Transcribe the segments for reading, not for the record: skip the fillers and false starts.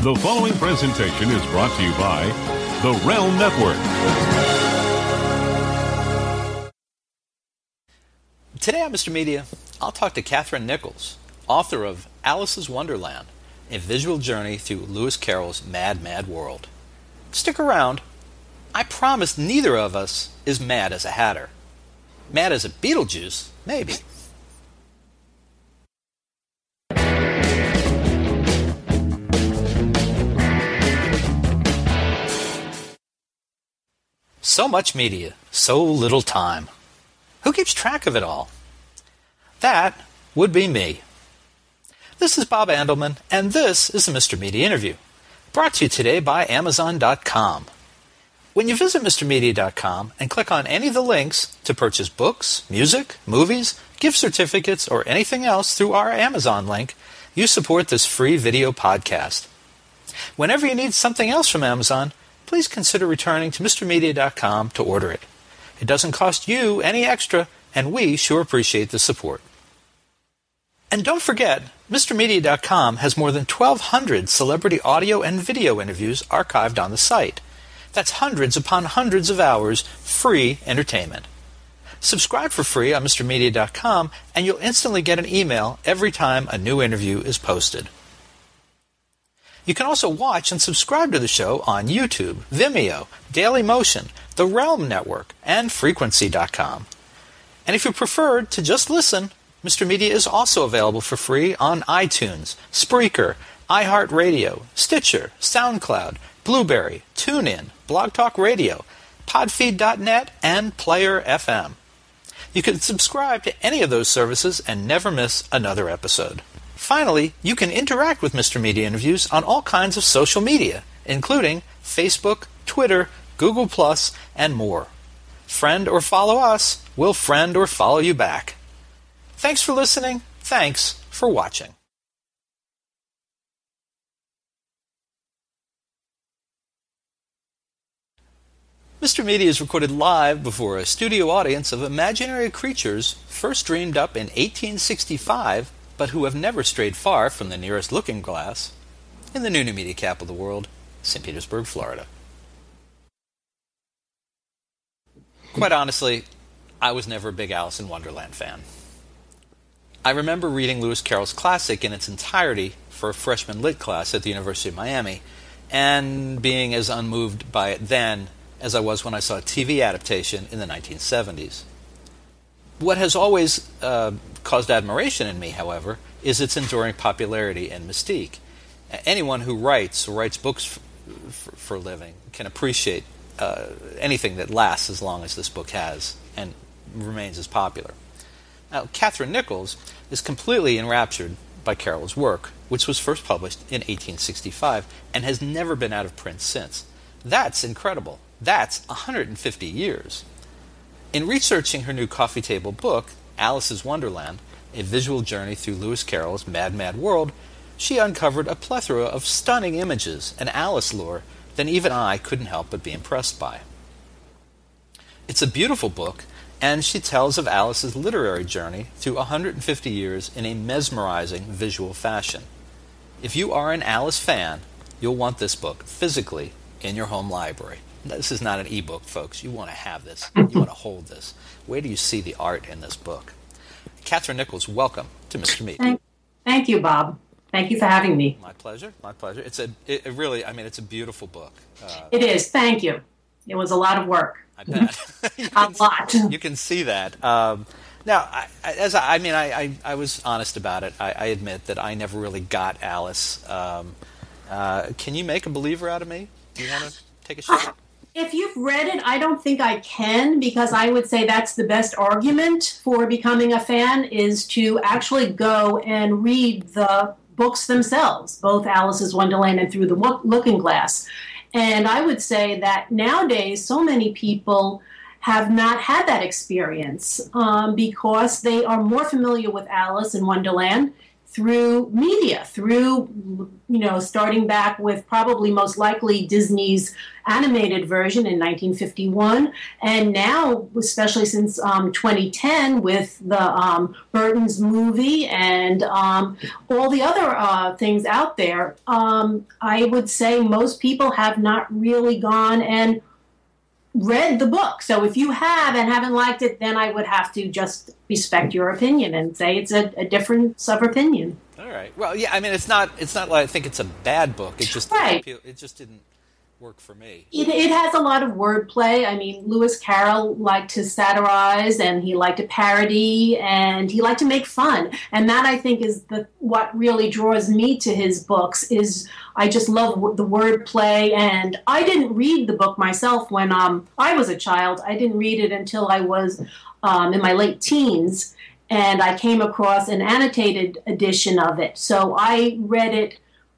The following presentation is brought to you by the Realm Network. Today on Mr. Media, I'll talk to Catherine Nichols, author of Alice's Wonderland, a visual journey through Lewis Carroll's Mad, Mad World. Stick around. I promise neither of us is mad as a hatter. Mad as a Beetlejuice, maybe. So much media, so little time. Who keeps track of it all? That would be me. This is Bob Andelman, and this is the Mr. Media Interview, brought to you today by Amazon.com. When you visit MrMedia.com and click on any of the links to purchase books, music, movies, gift certificates, or anything else through our Amazon link, you support this free video podcast. Whenever you need something else from Amazon, please consider returning to MrMedia.com to order it. It doesn't cost you any extra, and we sure appreciate the support. And don't forget, MrMedia.com has more than 1,200 celebrity audio and video interviews archived on the site. That's hundreds upon hundreds of hours free entertainment. Subscribe for free on MrMedia.com, and you'll instantly get an email every time a new interview is posted. You can also watch and subscribe to the show on YouTube, Vimeo, Dailymotion, the Realm Network, and Frequency.com. And if you prefer to just listen, Mr. Media is also available for free on iTunes, Spreaker, iHeartRadio, Stitcher, SoundCloud, Blueberry, TuneIn, Blog Talk Radio, Podfeed.net, and Player FM. You can subscribe to any of those services and never miss another episode. Finally, you can interact with Mr. Media Interviews on all kinds of social media, including Facebook, Twitter, Google+, and more. Friend or follow us, we'll friend or follow you back. Thanks for listening. Thanks for watching. Mr. Media is recorded live before a studio audience of imaginary creatures first dreamed up in 1865, but who have never strayed far from the nearest looking glass, in the new media capital of the world, St. Petersburg, Florida. Quite honestly, I was never a big Alice in Wonderland fan. I remember reading Lewis Carroll's classic in its entirety for a freshman lit class at the University of Miami, and being as unmoved by it then as I was when I saw a TV adaptation in the 1970s. What has always caused admiration in me, however, is its enduring popularity and mystique. Anyone who writes books for a living can appreciate anything that lasts as long as this book has and remains as popular. Now, Catherine Nichols is completely enraptured by Carroll's work, which was first published in 1865 and has never been out of print since. That's incredible. That's 150 years. In researching her new coffee table book, Alice's Wonderland, a visual journey through Lewis Carroll's Mad, Mad World, she uncovered a plethora of stunning images and Alice lore that even I couldn't help but be impressed by. It's a beautiful book, and she tells of Alice's literary journey through 150 years in a mesmerizing visual fashion. If you are an Alice fan, you'll want this book physically in your home library. This is not an e-book, folks. You want to have this. You want to hold this. Wait till you see the art in this book. Catherine Nichols, welcome to Mr. Media. Thank you, Bob. Thank you for having me. My pleasure. My pleasure. It's a beautiful book. It is. Thank you. It was a lot of work. I bet. A lot. You can see that. Now, I was honest about it. I admit that I never really got Alice. Can you make a believer out of me? Do you want to take a shot? If you've read it, I don't think I can, because I would say that's the best argument for becoming a fan, is to actually go and read the books themselves, both Alice's Wonderland and Through the Looking Glass. And I would say that nowadays so many people have not had that experience because they are more familiar with Alice in Wonderland through media, through, starting back with probably most likely Disney's animated version in 1951, and now, especially since 2010, with the Burton's movie and all the other things out there, I would say most people have not really gone and read the book. So if you have and haven't liked it, then I would have to just respect your opinion and say it's a difference of opinion. All right. Well, yeah. I mean, it's not like I think it's a bad book. It just it just didn't work for me. It has a lot of wordplay. I mean, Lewis Carroll liked to satirize, and he liked to parody, and he liked to make fun. And that, I think, is what really draws me to his books. Is I just love the wordplay. And I didn't read the book myself when I was a child. I didn't read it until I was in my late teens, and I came across an annotated edition of it. So I read it,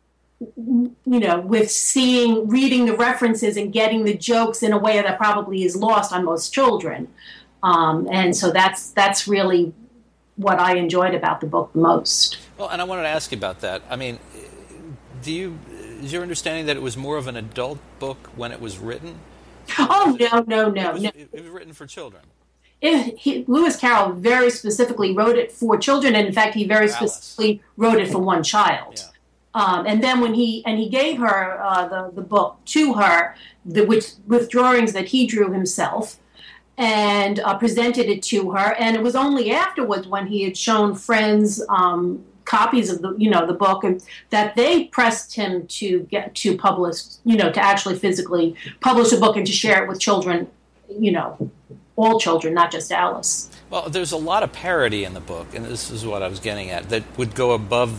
with reading the references and getting the jokes in a way that probably is lost on most children. And so that's really what I enjoyed about the book the most. Well, and I wanted to ask you about that. I mean, is your understanding that it was more of an adult book when it was written? Oh, no. It was written for children. Lewis Carroll very specifically wrote it for children, and in fact, he very specifically wrote it for one child. Yeah. And then when he gave her the book to her, with drawings that he drew himself, and presented it to her, and it was only afterwards when he had shown friends copies of the book, and that they pressed him to get to publish, to actually physically publish a book and to share it with children, all children, not just Alice. Well, there's a lot of parody in the book, and this is what I was getting at, that would go above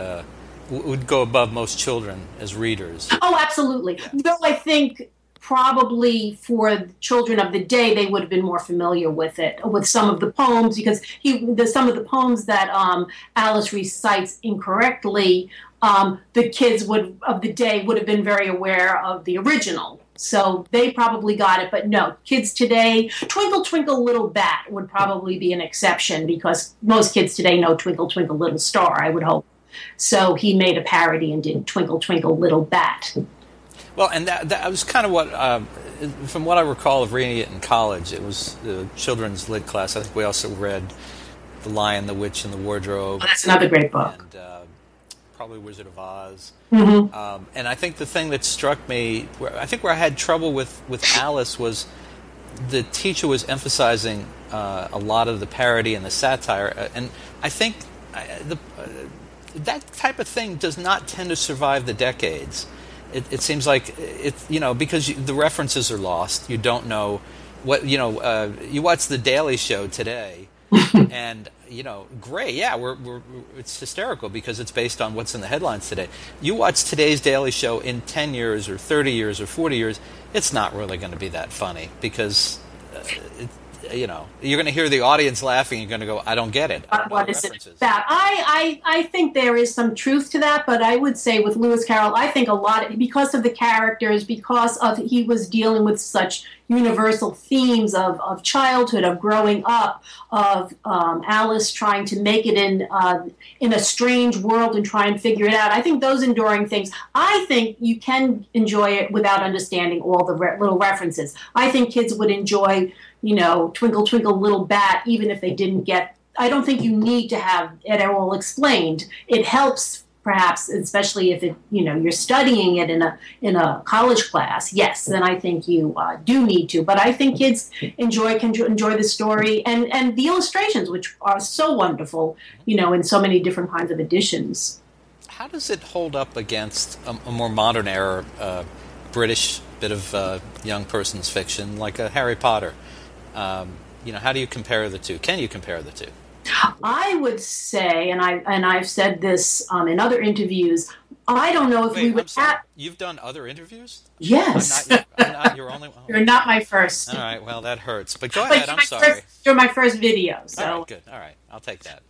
most children as readers. Oh, absolutely. Yeah. Though I think probably for children of the day, they would have been more familiar with it, with some of the poems, because some of the poems that Alice recites incorrectly, the kids of the day would have been very aware of the original. So they probably got it, but no, kids today, Twinkle, Twinkle, Little Bat would probably be an exception, because most kids today know Twinkle, Twinkle, Little Star, I would hope. So he made a parody and did Twinkle, Twinkle, Little Bat. Well, and that was kind of what, from what I recall of reading it in college, it was the children's lit class. I think we also read The Lion, the Witch, and the Wardrobe. Oh, that's another great book. And probably Wizard of Oz. Mm-hmm. And I think the thing that struck me, where I had trouble with Alice, was the teacher was emphasizing a lot of the parody and the satire. And I think that type of thing does not tend to survive the decades. It seems like because the references are lost. You don't know what you watch the Daily Show today, and great, yeah, it's hysterical because it's based on what's in the headlines today. You watch today's Daily Show in 10 years or 30 years or 40 years, it's not really going to be that funny because you're going to hear the audience laughing. You're going to go, I don't get it. What is it about? I think there is some truth to that, but I would say with Lewis Carroll, I think a lot, because of the characters, because of he was dealing with such universal themes of childhood, of growing up, of Alice trying to make it in a strange world and try and figure it out. I think those enduring things, I think you can enjoy it without understanding all the little references. I think kids would enjoy Twinkle, Twinkle, Little Bat, even if they didn't get, I don't think you need to have it all explained. It helps, perhaps, especially if you're studying it in a college class. Yes, then I think you do need to. But I think kids can enjoy the story and the illustrations, which are so wonderful, in so many different kinds of editions. How does it hold up against a more modern era British bit of young person's fiction, like a Harry Potter? How do you compare the two? Can you compare the two? I would say, and I've said this in other interviews, I don't know if we would have... You've done other interviews? Yes. I'm not your only one. You're not my first. All right, well, that hurts. But go ahead, I'm sorry. You're my first video. So. All right, good. All right, I'll take that.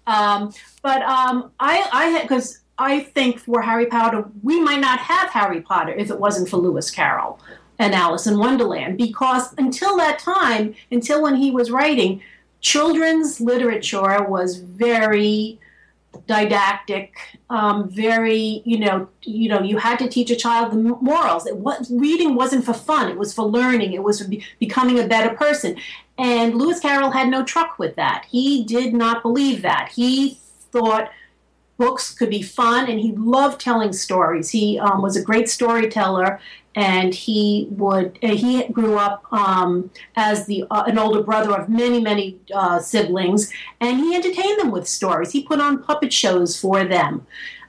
Because I think for Harry Potter, we might not have Harry Potter if it wasn't for Lewis Carroll and Alice in Wonderland, because until that time, until when he was writing, children's literature was very didactic, very, you had to teach a child the morals. Reading wasn't for fun. It was for learning. It was for becoming a better person. And Lewis Carroll had no truck with that. He did not believe that. He thought books could be fun, and he loved telling stories. He was a great storyteller, and he grew up as an older brother of many, many siblings, and he entertained them with stories. He put on puppet shows for them.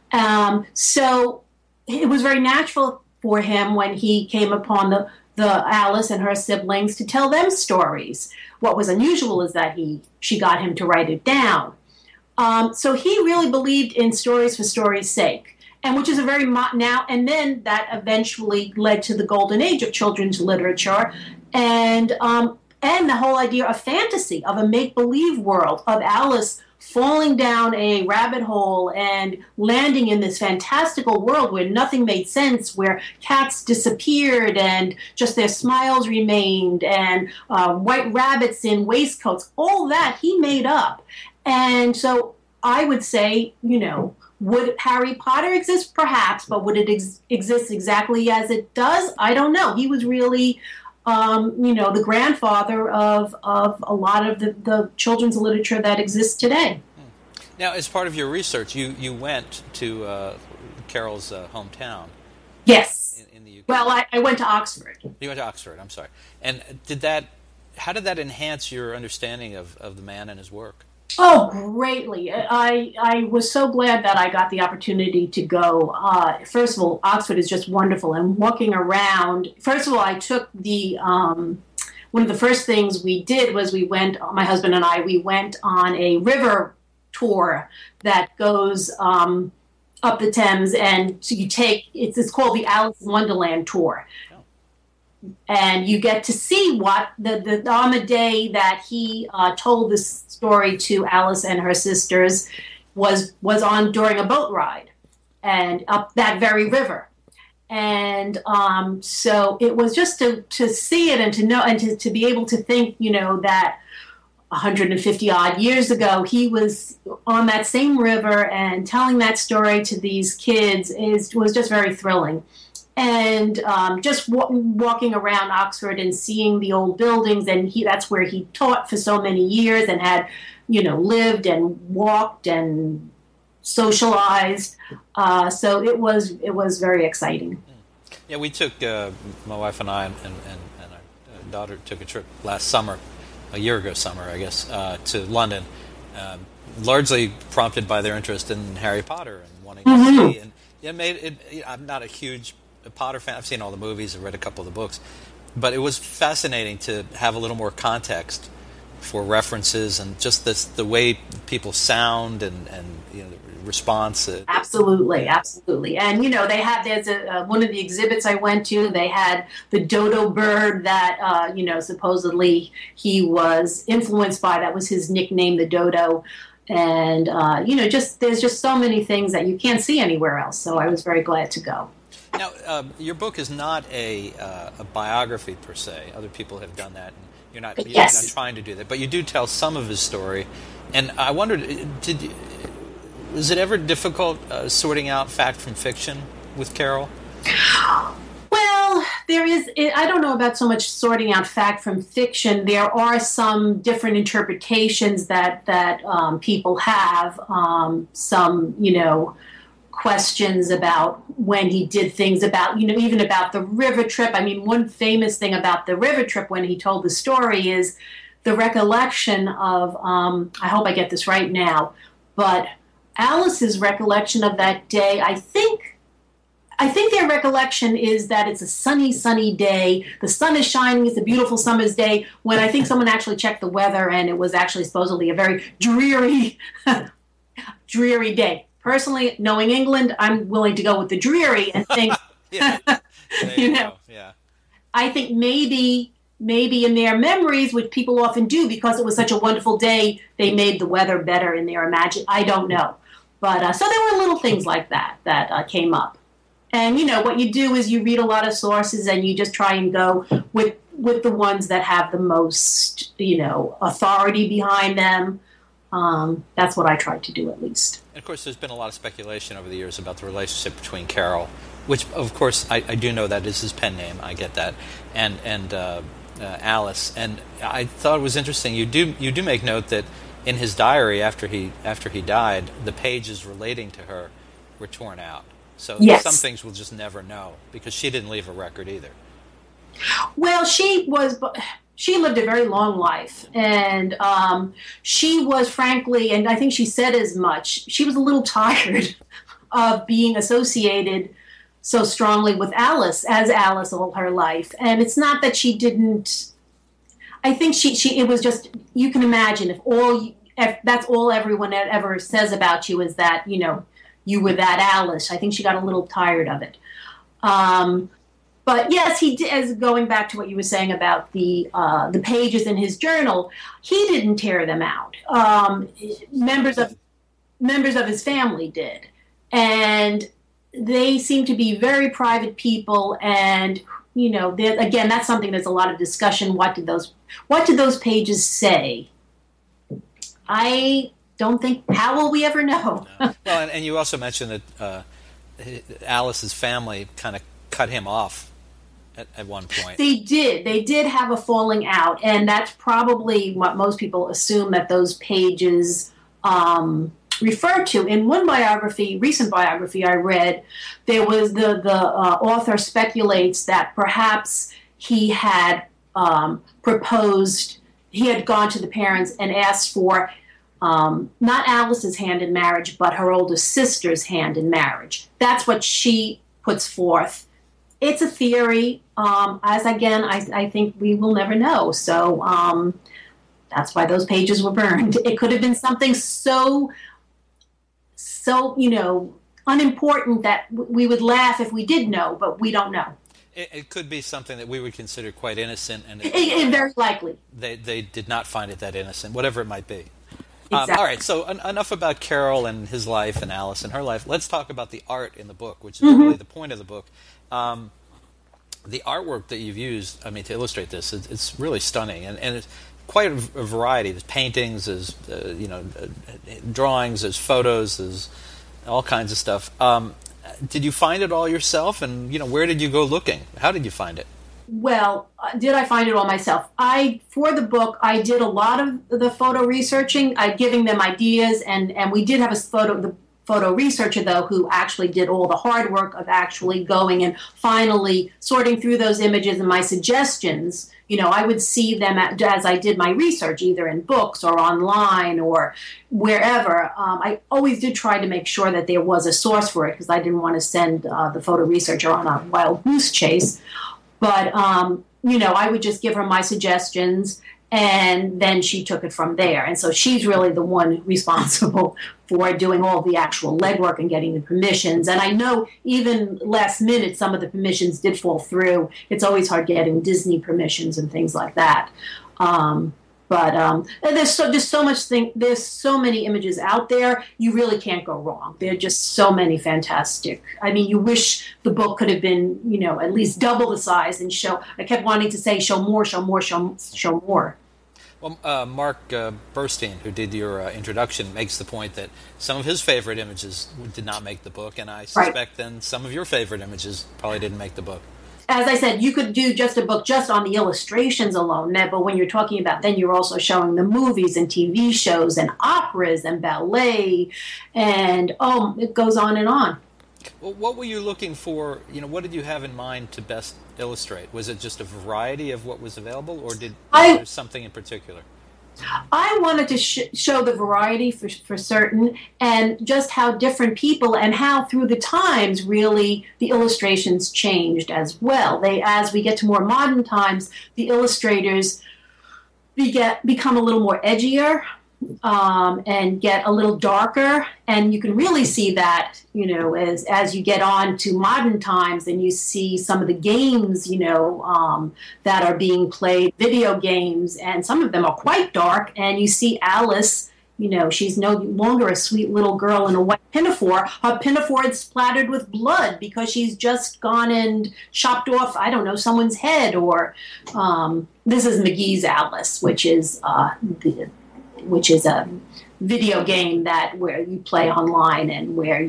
So it was very natural for him when he came upon the Alice and her siblings to tell them stories. What was unusual is that she got him to write it down. So he really believed in stories for story's sake, and which is a very now and then that eventually led to the golden age of children's literature, and the whole idea of fantasy, of a make-believe world, of Alice falling down a rabbit hole and landing in this fantastical world where nothing made sense, where cats disappeared and just their smiles remained, and white rabbits in waistcoats. All that he made up. And so I would say, would Harry Potter exist? Perhaps, but would it exist exactly as it does? I don't know. He was really, the grandfather of a lot of the children's literature that exists today. Now, as part of your research, you went to Carroll's hometown. Yes. In the UK. Well, I went to Oxford. You went to Oxford, I'm sorry. And how did that enhance your understanding of the man and his work? Oh, greatly. I was so glad that I got the opportunity to go. First of all, Oxford is just wonderful. And walking around, first of all, I took one of the first things we did was my husband and I, we went on a river tour that goes up the Thames. And so it's called the Alice in Wonderland tour. And you get to see what on the day that he told this story to Alice and her sisters was on during a boat ride and up that very river. And so it was just to see it and to know and to be able to think, that 150 odd years ago he was on that same river and telling that story to these kids was just very thrilling. And just walking around Oxford and seeing the old buildings, and that's where he taught for so many years and had, lived and walked and socialized. So it was very exciting. Yeah, we took my wife and I and our daughter took a trip a year ago summer, I guess, to London, largely prompted by their interest in Harry Potter and wanting to see. And it made it. I'm not a huge Potter fan. I've seen all the movies. I've read a couple of the books, but it was fascinating to have a little more context for references and just the way people sound and the response. Absolutely. And there's one of the exhibits I went to. They had the dodo bird that supposedly he was influenced by. That was his nickname, the dodo. And there's just so many things that you can't see anywhere else. So I was very glad to go. Now, your book is not a biography per se. Other people have done that, and you're not trying to do that. But you do tell some of his story. And I wondered, was it ever difficult sorting out fact from fiction with Carroll? Well, there is. I don't know about so much sorting out fact from fiction. There are some different interpretations that people have. Some, questions about when he did things, about, even about the river trip. I mean, one famous thing about the river trip when he told the story is the recollection of, I hope I get this right now, but Alice's recollection of that day, I think their recollection is that it's a sunny day. The sun is shining. It's a beautiful summer's day, when I think someone actually checked the weather and it was actually supposedly a very dreary day. Personally, knowing England, I'm willing to go with the dreary and think, Yeah. I think maybe in their memories, which people often do because it was such a wonderful day, they made the weather better in their imagination. I don't know. But so there were little things like that came up. And, what you do is you read a lot of sources and you just try and go with the ones that have the most, authority behind them. That's what I tried to do, at least. And of course, there's been a lot of speculation over the years about the relationship between Carol, which, of course, I do know that is his pen name. I get that, and Alice. And I thought it was interesting. You do make note that in his diary after he died, the pages relating to her were torn out. So yes. Some things we'll just never know because she didn't leave a record either. Well, she lived a very long life, and she was, frankly, and I think she said as much, she was a little tired of being associated so strongly with Alice all her life. And it's not that she didn't, I think it was just, you can imagine if that's all everyone ever says about you is that, you were that Alice. I think she got a little tired of it. But yes, he did, as going back to what you were saying about the pages in his journal, he didn't tear them out. Members of his family did, and they seem to be very private people. And again, that's something. There's a lot of discussion. What did those pages say? I don't think. How will we ever know? No. Well, and you also mentioned that Alice's family kind of cut him off at one point. They did have a falling out, and that's probably what most people assume that those pages refer to. In one recent biography I read, there was the author speculates that perhaps he had he had gone to the parents and asked for not Alice's hand in marriage, but her older sister's hand in marriage. That's what she puts forth. It's a theory. I think we will never know. So that's why those pages were burned. It could have been something so unimportant that we would laugh if we did know, but we don't know. It could be something that we would consider quite innocent, and very likely they did not find it that innocent, whatever it might be. Exactly. All right, so enough about Carol and his life and Alice and her life. Let's talk about the art in the book, which is really the point of the book. The artwork that you've used, to illustrate this, it's really stunning, and it's quite a variety. There's paintings, there's drawings, there's photos, there's all kinds of stuff. Did you find it all yourself, and where did you go looking? How did you find it? Well, did I find it all myself? For the book, I did a lot of the photo researching, giving them ideas, and we did have the photo researcher, though, who actually did all the hard work of actually going and finally sorting through those images and my suggestions. I would see them as I did my research, either in books or online or wherever. I always did try to make sure that there was a source for it because I didn't want to send the photo researcher on a wild goose chase. But, I would just give her my suggestions, and then she took it from there. And so she's really the one responsible for doing all the actual legwork and getting the permissions. And I know even last minute, some of the permissions did fall through. It's always hard getting Disney permissions and things like that. But there's so many images out there. You really can't go wrong. There are just so many fantastic. You wish the book could have been, at least double the size and show. I kept wanting to say, show more, show more, show more. Well, Mark Burstein, who did your introduction, makes the point that some of his favorite images did not make the book, and I suspect then some of your favorite images probably didn't make the book. As I said, you could do just a book just on the illustrations alone, but when you're talking about, then you're also showing the movies and TV shows and operas and ballet, and it goes on and on. Well, what were you looking for? What did you have in mind to best illustrate? Was it just a variety of what was available, or was there something in particular? I wanted to show the variety for certain, and just how different people and how through the times really the illustrations changed as well. As we get to more modern times, the illustrators become a little more edgier and get a little darker, and you can really see that as you get on to modern times and you see some of the games that are being played, video games, and some of them are quite dark, and you see Alice, she's no longer a sweet little girl in a white pinafore. Her pinafore is splattered with blood because she's just gone and chopped off, someone's head. Or this is McGee's Alice, which is video game that where you play online and where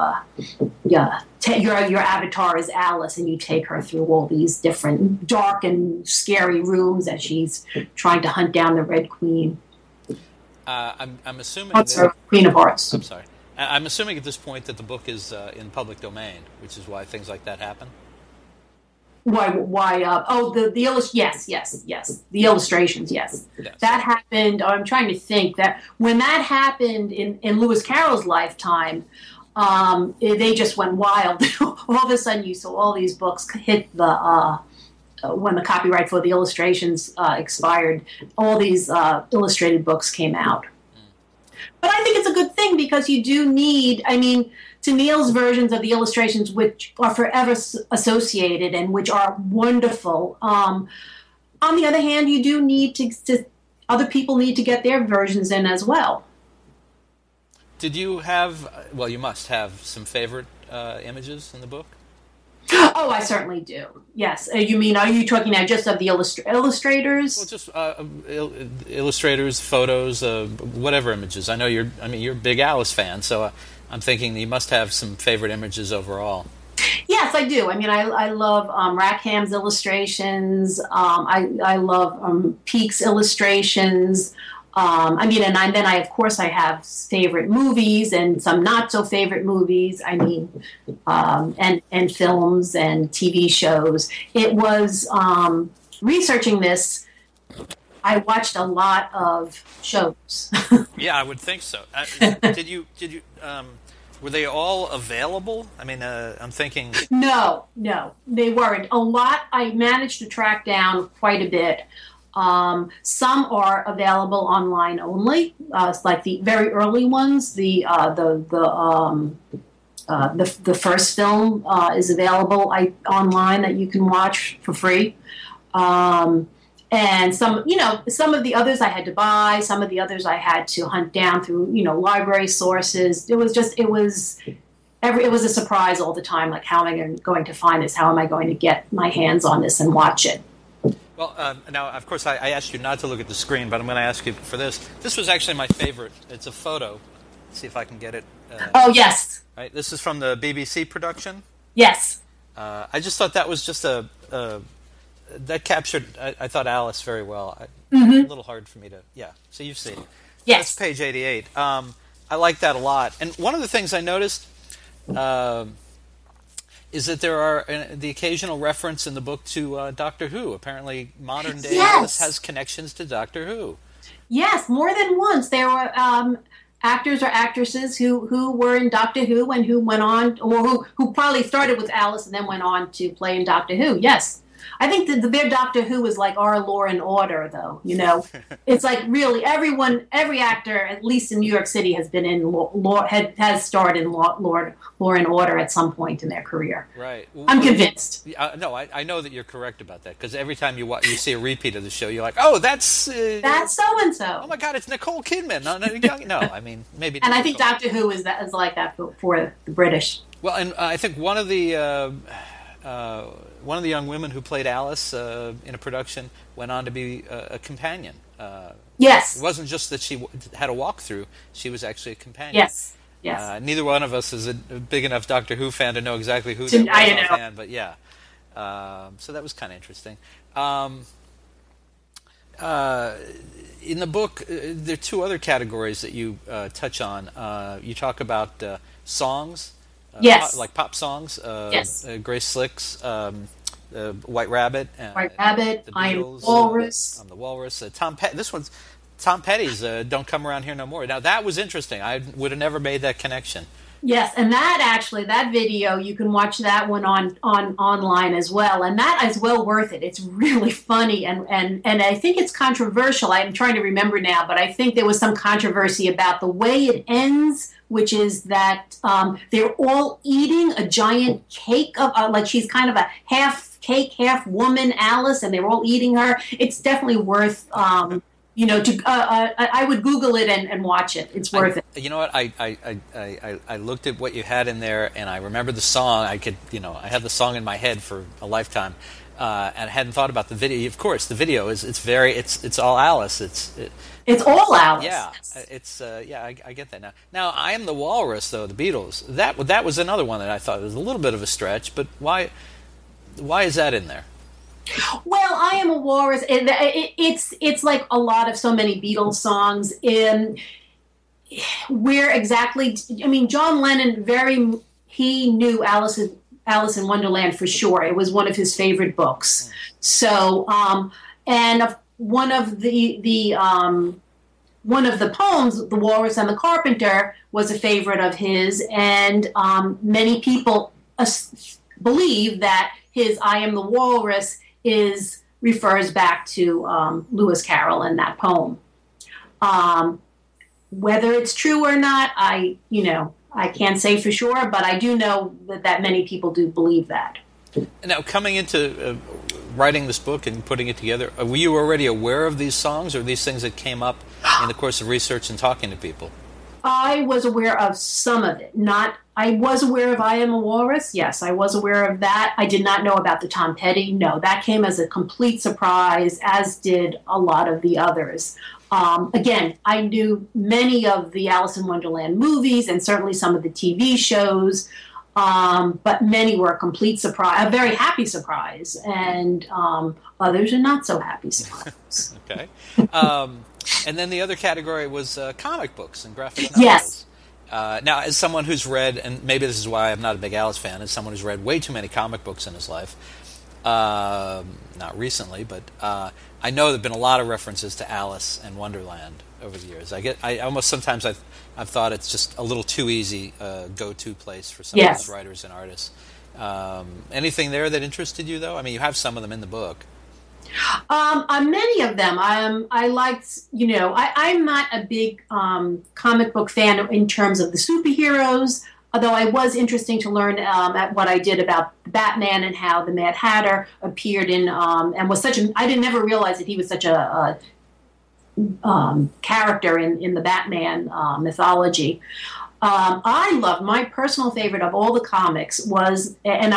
your avatar is Alice and you take her through all these different dark and scary rooms as she's trying to hunt down the Red Queen. I'm assuming that, Queen of Hearts. I'm sorry. I'm assuming at this point that the book is in public domain, which is why things like that happen. Why? Yes. The illustrations, yes. That happened. I'm trying to think that when that happened in Lewis Carroll's lifetime, they just went wild. All of a sudden, you saw all these books hit the when the copyright for the illustrations expired. All these illustrated books came out. But I think it's a good thing because you do need. I mean, Tennille's versions of the illustrations, which are forever associated and which are wonderful. On the other hand, you do need to other people need to get their versions in as well. Did you have? Well, you must have some favorite images in the book. Oh, I certainly do. Yes. Are you talking now just of the illustrators? Well, just illustrators, photos, whatever images. I know you're a big Alice fan, so I'm thinking you must have some favorite images overall. Yes, I do. I mean, I love Rackham's illustrations. I love Peake's illustrations. And then I have favorite movies and some not so favorite movies. I mean, and films and TV shows. It was researching this. I watched a lot of shows. Yeah, I would think so. Did you? Were they all available? I mean, I'm thinking. No, they weren't. A lot. I managed to track down quite a bit. Some are available online only, like the very early ones. The first film is available online that you can watch for free. And some of the others I had to buy. Some of the others I had to hunt down through, library sources. It was a surprise all the time. Like, how am I going to find this? How am I going to get my hands on this and watch it? Well, now, of course, I asked you not to look at the screen, but I'm going to ask you for this. This was actually my favorite. It's a photo. Let's see if I can get it. Oh, yes. Right. This is from the BBC production. Yes. I just thought that was just that captured, I thought, Alice very well. Mm-hmm. A little hard for me to, so you've seen it. Yes. That's page 88. I like that a lot. And one of the things I noticed is that there are the occasional reference in the book to Doctor Who. Apparently, modern-day Alice has connections to Doctor Who. Yes, more than once. There were actors or actresses who were in Doctor Who and who went on, or who probably started with Alice and then went on to play in Doctor Who. Yes. I think their Doctor Who is like our Law and Order, though. It's like really every actor, at least in New York City, has been in has starred in Law and Order at some point in their career. Right. I'm convinced. No, I know that you're correct about that because every time you see a repeat of the show, you're like, oh, that's so and so. Oh my God, it's Nicole Kidman. No, I mean maybe. And I think Doctor Who is like that for the British. Well, and I think one of the young women who played Alice in a production went on to be a companion. Yes. It wasn't just that she had a walkthrough; she was actually a companion. Yes. Neither one of us is a big enough Doctor Who fan to know exactly who that was offhand, but yeah. So that was kind of interesting. In the book, there are two other categories that you touch on. You talk about songs. Yes. Like pop songs. Yes. Grace Slicks, White Rabbit. White Rabbit, the I'm Beatles, Walrus. I'm the Walrus. This one's Tom Petty's Don't Come Around Here No More. Now, that was interesting. I would have never made that connection. Yes, and that video, you can watch that one on online as well, and that is well worth it. It's really funny, and I think it's controversial. I'm trying to remember now, but I think there was some controversy about the way it ends, which is that they're all eating a giant cake of like she's kind of a half cake, half woman, Alice, and they're all eating her. It's definitely worth. I would Google it and watch it. It's worth it. You know what? I looked at what you had in there, and I remember the song. I had the song in my head for a lifetime. and I hadn't thought about the video. Of course, the video it's all Alice. It's all Alice. Yeah, I get that now. Now, I Am the Walrus, though, the Beatles. That was another one that I thought was a little bit of a stretch, but why is that in there? Well, I Am a Walrus. It's like a lot of so many Beatles songs. Where exactly? I mean, John Lennon he knew Alice in Wonderland for sure. It was one of his favorite books. So, and one of the poems, The Walrus and the Carpenter, was a favorite of his, and many people believe that his I Am the Walrus refers back to Lewis Carroll and that poem. Whether it's true or not, I can't say for sure, but I do know that many people do believe that. Now, coming into writing this book and putting it together, were you already aware of these songs, or these things that came up in the course of research and talking to people? I was aware of some of it. I was aware of I Am a Walrus. Yes, I was aware of that. I did not know about the Tom Petty. No, that came as a complete surprise, as did a lot of the others. Again, I knew many of the Alice in Wonderland movies and certainly some of the TV shows, but many were a complete surprise, a very happy surprise, and others are not so happy surprise. Okay. And then the other category was comic books and graphic novels. Yes. Now, as someone who's read, and maybe this is why I'm not a big Alice fan, as someone who's read way too many comic books in his life, not recently, but I know there have been a lot of references to Alice and Wonderland over the years. I almost sometimes I've thought it's just a little too easy go-to place for some of those writers and artists. Anything there that interested you, though? I mean, you have some of them in the book. Many of them. I liked, I'm not a big comic book fan in terms of the superheroes, although I was interesting to learn at what I did about Batman and how the Mad Hatter appeared in, and was I never realized that he was such a character in the Batman mythology. I love, my personal favorite of all the comics was,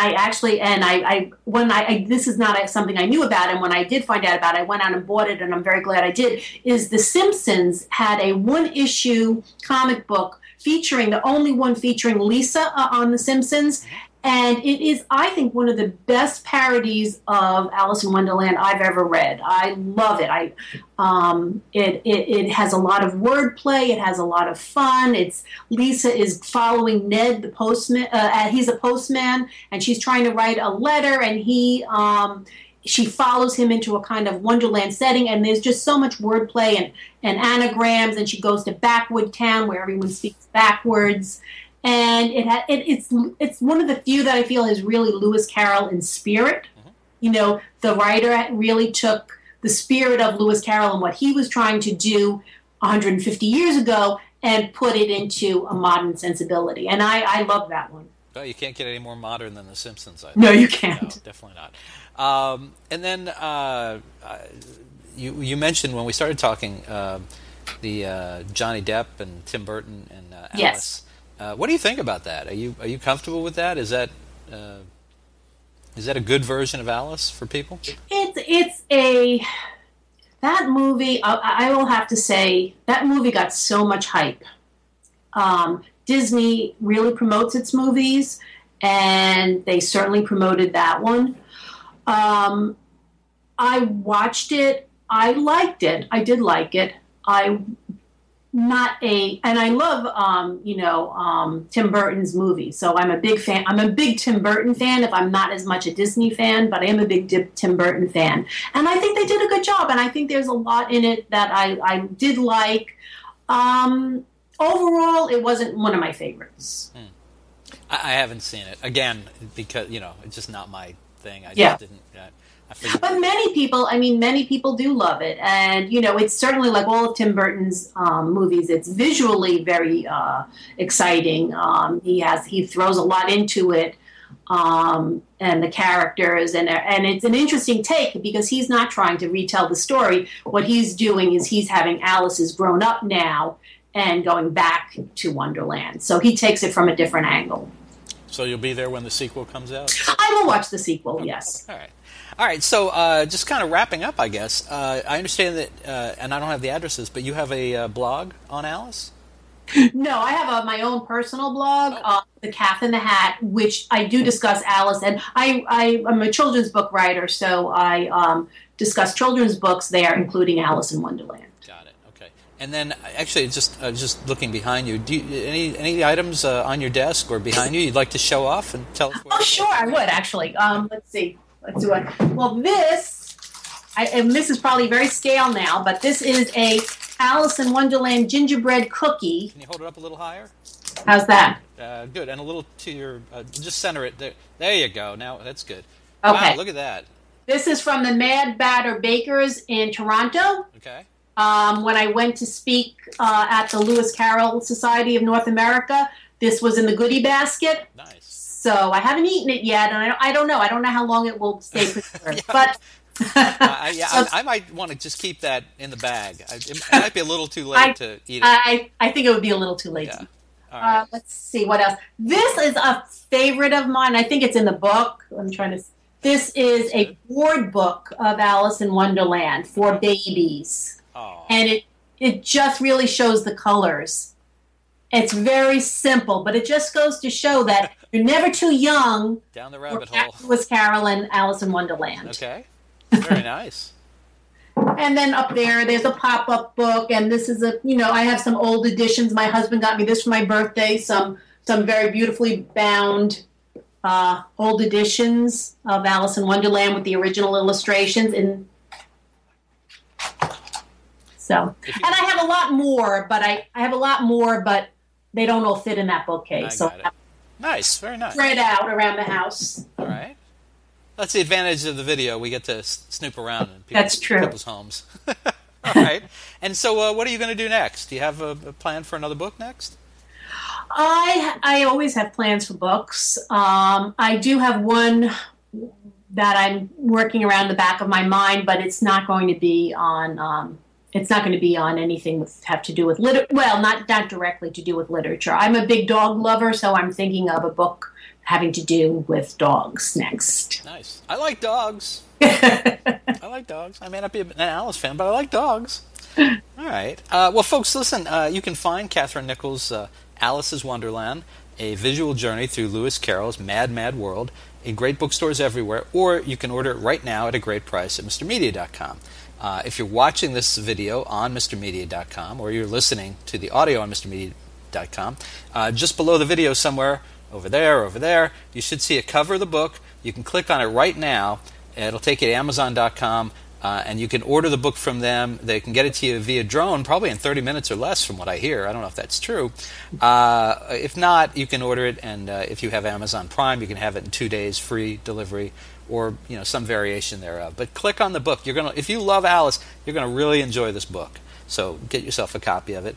this is not something I knew about, and when I did find out about it, I went out and bought it, and I'm very glad I did, is The Simpsons had a one-issue comic book the only one featuring Lisa on The Simpsons, and it is, I think, one of the best parodies of Alice in Wonderland I've ever read. I love it. It has a lot of wordplay. It has a lot of fun. Lisa is following Ned, the postman. He's a postman, and she's trying to write a letter, and she follows him into a kind of Wonderland setting, and there's just so much wordplay and anagrams, and she goes to Backwood Town where everyone speaks backwards. And it's one of the few that I feel is really Lewis Carroll in spirit. Mm-hmm. The writer really took the spirit of Lewis Carroll and what he was trying to do 150 years ago and put it into a modern sensibility. And I love that one. Well, you can't get any more modern than The Simpsons, I think. No, you can't. No, definitely not. And then you mentioned when we started talking the Johnny Depp and Tim Burton and Alice. Yes. What do you think about that? Are you comfortable with that? Is that a good version of Alice for people? That movie. I will have to say that movie got so much hype. Disney really promotes its movies, and they certainly promoted that one. I watched it. I liked it. I did like it. And I love, Tim Burton's movies. So I'm a big fan. I'm a big Tim Burton fan, if I'm not as much a Disney fan, but I am a big Tim Burton fan. And I think they did a good job, and I think there's a lot in it that I did like. Overall, it wasn't one of my favorites. I haven't seen it. Again, because, it's just not my thing. I just didn't... But many people do love it, and it's certainly like all of Tim Burton's movies. It's visually very exciting. He throws a lot into it, and the characters, and it's an interesting take because he's not trying to retell the story. What he's doing is he's having Alice is grown up now and going back to Wonderland. So he takes it from a different angle. So you'll be there when the sequel comes out? I will watch the sequel, yes. All right. So just kind of wrapping up, I guess. I understand that, and I don't have the addresses, but you have a blog on Alice? No, I have my own personal blog, The Cat in the Hat, which I do discuss Alice. And I'm a children's book writer, so I discuss children's books there, including Alice in Wonderland. Got it. Okay. And then, actually, just looking behind you, any items on your desk or behind you you'd like to show off and tell us? Oh, sure, I would actually. Let's see. Let's do it. Well, this is probably very stale now, but this is a Alice in Wonderland gingerbread cookie. Can you hold it up a little higher? How's that? Good, and a little to your. Just center it there. There you go. Now that's good. Okay. Wow, look at that. This is from the Mad Batter Bakers in Toronto. Okay. When I went to speak at the Lewis Carroll Society of North America, this was in the goodie basket. Nice. So I haven't eaten it yet, and I don't know. I don't know how long it will stay preserved. But I might want to just keep that in the bag. It might be a little too late to eat it. I think it would be a little too late. Yeah. All right. Let's see what else. This is a favorite of mine. I think it's in the book. This is a board book of Alice in Wonderland for babies, and it just really shows the colors. It's very simple, but it just goes to show that you're never too young. Down the rabbit hole. Lewis Carroll and Alice in Wonderland. Okay. Very nice. And then up there's a pop-up book, and this is I have some old editions. My husband got me this for my birthday, some very beautifully bound old editions of Alice in Wonderland with the original illustrations. And I have a lot more, but they don't all fit in that bookcase. Nice, very nice. Spread out around the house. All right. That's the advantage of the video. We get to snoop around in people's homes. All right. And so what are you going to do next? Do you have a plan for another book next? I always have plans for books. I do have one that I'm working around the back of my mind, but it's not going to be on. It's not going to be on anything have to do with not directly to do with literature. I'm a big dog lover, so I'm thinking of a book having to do with dogs next. Nice. I like dogs. I may not be an Alice fan, but I like dogs. All right. Well, folks, listen. You can find Catherine Nichols' Alice's Wonderland, a visual journey through Lewis Carroll's Mad, Mad World in great bookstores everywhere, or you can order it right now at a great price at MrMedia.com. If you're watching this video on MrMedia.com, or you're listening to the audio on MrMedia.com, just below the video somewhere, over there, you should see a cover of the book. You can click on it right now. It'll take you to Amazon.com, and you can order the book from them. They can get it to you via drone, probably in 30 minutes or less from what I hear. I don't know if that's true. If not, you can order it, and if you have Amazon Prime, you can have it in 2 days, free delivery, or some variation thereof. But click on the book. If you love Alice, you're going to really enjoy this book. So get yourself a copy of it.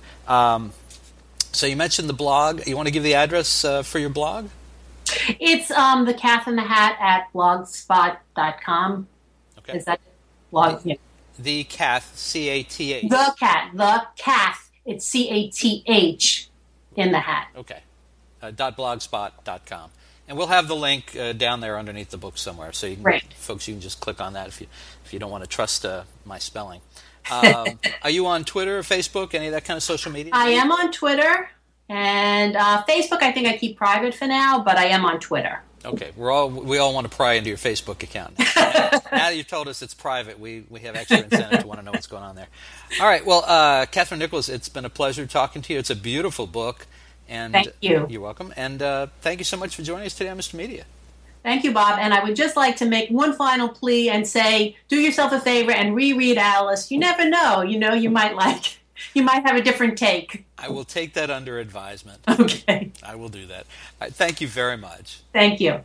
So you mentioned the blog. You want to give the address for your blog? It's The Cat in the Hat at blogspot.com. Okay. Is that blog? Yeah. The Cath, C-A-T-H. The Cath. It's C-A-T-H in the hat. Okay. .blogspot.com. And we'll have the link down there underneath the book somewhere, so you can, folks, you can just click on that if you don't want to trust my spelling. Are you on Twitter, Facebook, any of that kind of social media? I am on Twitter, and Facebook I think I keep private for now, but I am on Twitter. Okay, we all want to pry into your Facebook account. Now that you've told us it's private, we have extra incentive to want to know what's going on there. All right, well, Catherine Nichols, it's been a pleasure talking to you. It's a beautiful book. And thank you. You're welcome. And thank you so much for joining us today on Mr. Media. Thank you, Bob. And I would just like to make one final plea and say, do yourself a favor and reread Alice. You never know. You might have a different take. I will take that under advisement. Okay. I will do that. All right, thank you very much. Thank you.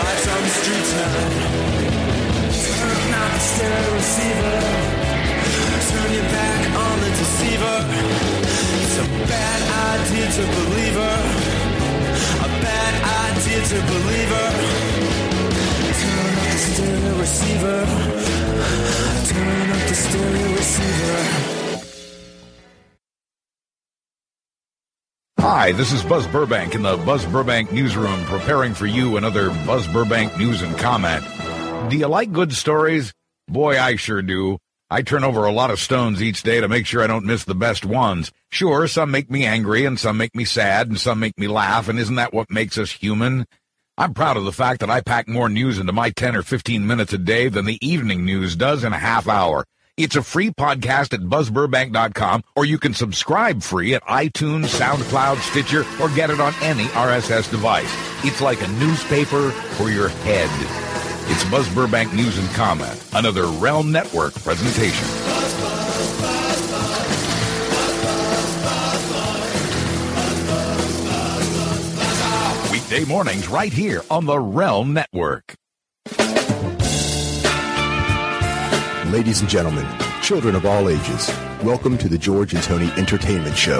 Stereo receiver to believe her. A bad idea to believe her. Turn up the stereo receiver. Turn up the stereo receiver. Hi, this is Buzz Burbank in the Buzz Burbank Newsroom, preparing for you another Buzz Burbank news and comment. Do you like good stories? Boy, I sure do. I turn over a lot of stones each day to make sure I don't miss the best ones. Sure, some make me angry, and some make me sad, and some make me laugh, and isn't that what makes us human? I'm proud of the fact that I pack more news into my 10 or 15 minutes a day than the evening news does in a half hour. It's a free podcast at buzzburbank.com, or you can subscribe free at iTunes, SoundCloud, Stitcher, or get it on any RSS device. It's like a newspaper for your head. It's Buzz Burbank News and Comment, another Realm Network presentation. Weekday mornings right here on the Realm Network. Ladies and gentlemen, children of all ages, welcome to the George and Tony Entertainment Show.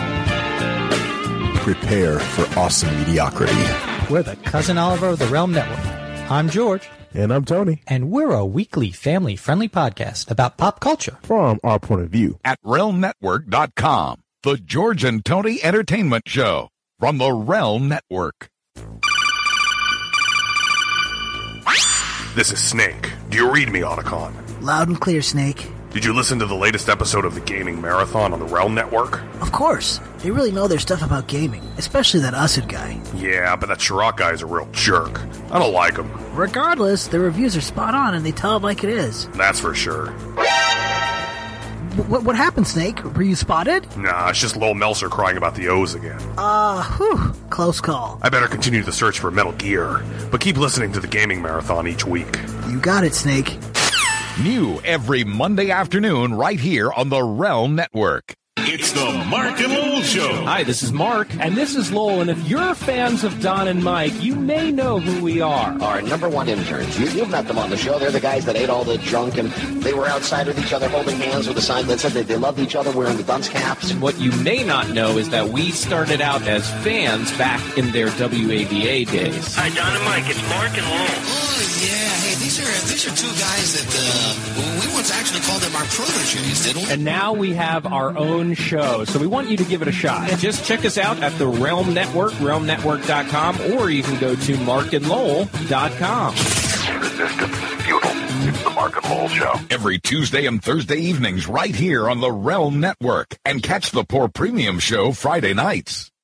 Prepare for awesome mediocrity. We're the Cousin Oliver of the Realm Network. I'm George. And I'm Tony. And we're a weekly family-friendly podcast about pop culture. From our point of view. At realmnetwork.com, the George and Tony Entertainment Show from the Realm Network. This is Snake. Do you read me, Otacon? Loud and clear, Snake. Did you listen to the latest episode of the Gaming Marathon on the Realm Network? Of course. They really know their stuff about gaming, especially that Usad guy. Yeah, but that Chirac guy is a real jerk. I don't like him. Regardless, their reviews are spot on and they tell it like it is. That's for sure. What happened, Snake? Were you spotted? Nah, it's just Lowell Meltzer crying about the O's again. Close call. I better continue the search for Metal Gear, but keep listening to the Gaming Marathon each week. You got it, Snake. New every Monday afternoon right here on the Realm Network. It's the Mark and Lowell Show. Hi, this is Mark, and this is Lowell, and if you're fans of Don and Mike, you may know who we are. Our number one interns. You've met them on the show. They're the guys that ate all the junk, and they were outside with each other holding hands with a sign that said that they loved each other wearing the dunce caps. And what you may not know is that we started out as fans back in their WAVA days. Hi, Don and Mike. It's Mark and Lowell. Oh, yeah. Hey, these are two guys that we once actually called them our proteges, didn't we? And now we have our own show, so we want you to give it a shot. Just check us out at the Realm Network, realmnetwork.com, or you can go to markandlowell.com. Resistance is futile. It's the Mark and Lowell Show. Every Tuesday and Thursday evenings right here on the Realm Network. And catch the Poor Premium Show Friday nights.